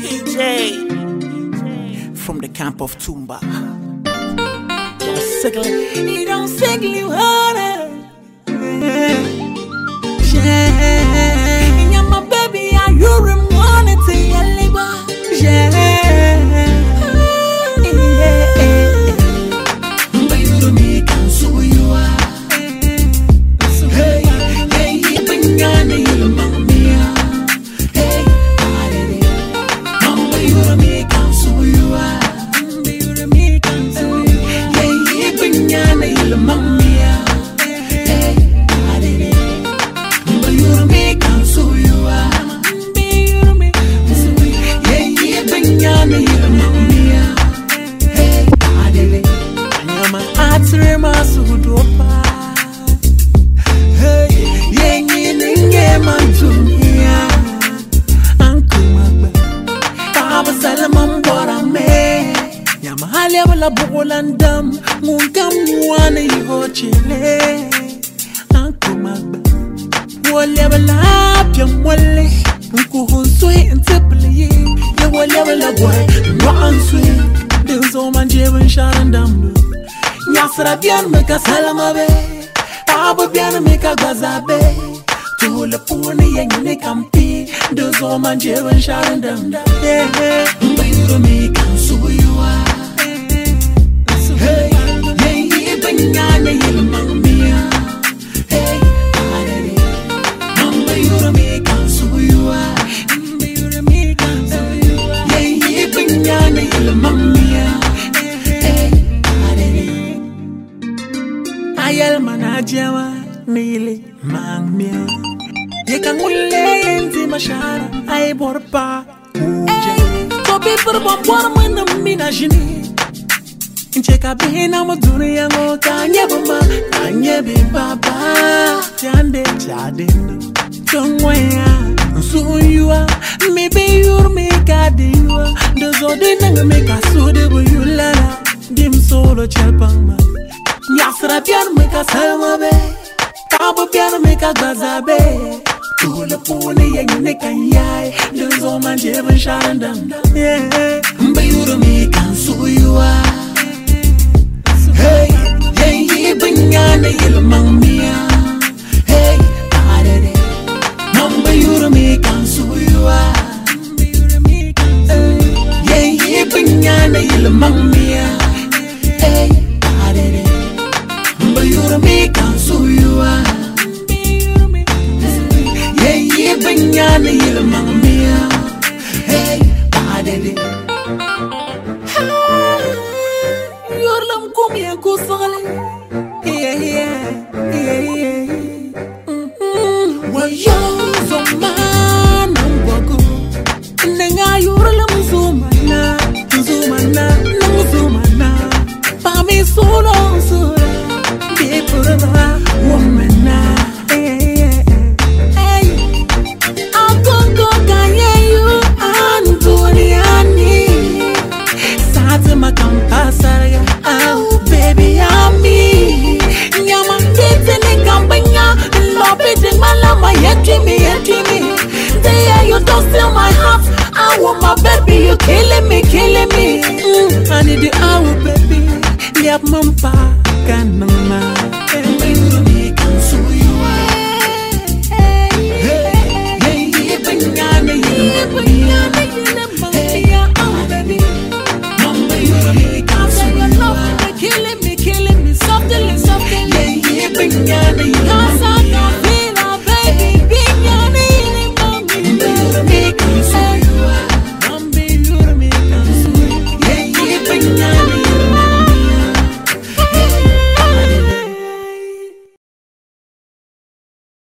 From the camp of Tumba. You don't sickly water. Yeah, my baby, I you wanted to but you don't need can so you are. Hey, hey, bring on the yellow mamma. Hey, mama, you don't need can so you are. La bolandam mungam wana yihochile ankumagba wole bala pyamwale nkuhunswe ntepli ya wole bala boy no answe denzo manjeben sharandam nyasra bian meka salama be abo bian meka gazabe tule puni yengine kampi denzo manjeben sharandam mbayuro meka suwa. Hey, hey, banyana yel mamia. Hey, mama you don't make us who you are. You don't make us who you are. Hey, hey, banyana yel mamia. Hey, ayel manajama nile mamia. Ye kangule enti mashara ay borpa. So people bomb when the minajini. Cheka bina maduri yango kanye bamba kanye bibaba chande chadende chongwaya nsuyua maybe you make a diwa dozo de nanga make a sude bu yulala dim solo chelpangma nyasra piano make a salma be tabo piano make a gazabe tule puni yengine kanyai dozo manje ben sharandam yeah mbayuro make a suyua. Hey, hey, hey, banyana yel mamia. Hey, adede, mama you don't make us who you are. Hey, hey, banyana yel mamia. Hey, adede, mama you don't make us who you are. Hey, hey, banyana yel mamia. Hey, adede. Yeah, yeah. Well, you're so man, I'm wago. And then I you're a Zumana. Pami solo, so woman. Hey, I'm going to get you, Antoniani. Satima Campasaya. Oh, baby, I'm me. Nyama kitene kambanya, love it, malama, dreamy. There you don't steal my heart. I want my baby, you killing me. I need you, baby. Liap mampa.